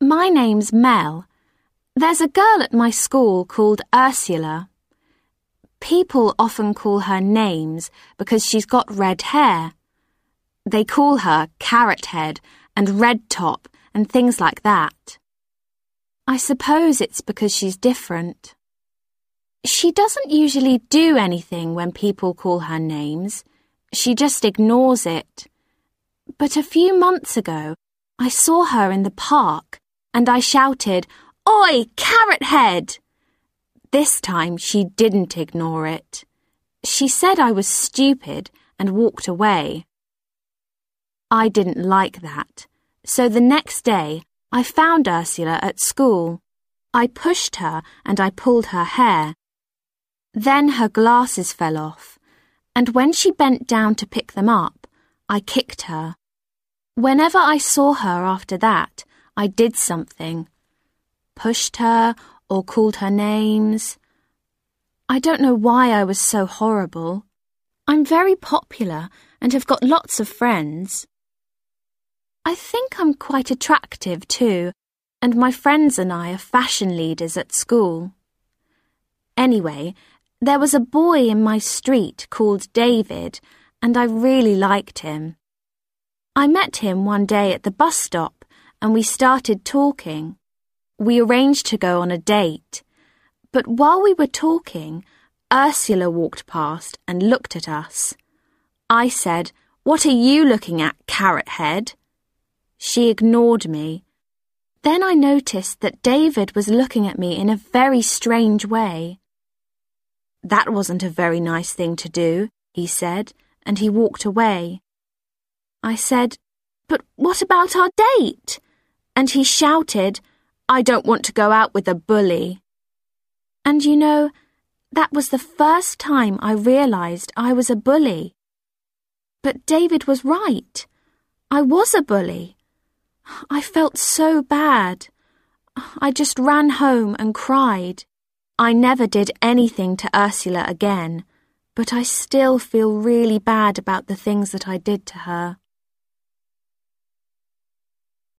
My name's Mel. There's a girl at my school called Ursula. People often call her names because she's got red hair. They call her Carrot Head and Red Top and things like that. I suppose it's because she's different. She doesn't usually do anything when people call her names. She just ignores it. But a few months ago, I saw her in the park and I shouted, "Oi, Carrot Head!" This time she didn't ignore it. She said I was stupid and walked away. I didn't like that, so the next day I found Ursula at school. I pushed her and I pulled her hair. Then her glasses fell off, and when she bent down to pick them up, I kicked her. Whenever I saw her after that, I did something. Pushed her or called her names. I don't know why I was so horrible. I'm very popular and have got lots of friends. I think I'm quite attractive too, and my friends and I are fashion leaders at school. Anyway, there was a boy in my street called David, and I really liked him. I met him one day at the bus stop, and we started talking. We arranged to go on a date, but while we were talking, Ursula walked past and looked at us. I said, "What are you looking at, Carrot Head?" She ignored me. Then I noticed that David was looking at me in a very strange way. "That wasn't a very nice thing to do," he said, and he walked away. I said, "But what about our date?" And he shouted, "I don't want to go out with a bully." And you know, that was the first time I realized I was a bully. But David was right. I was a bully. I felt so bad. I just ran home and cried. I never did anything to Ursula again, but I still feel really bad about the things that I did to her.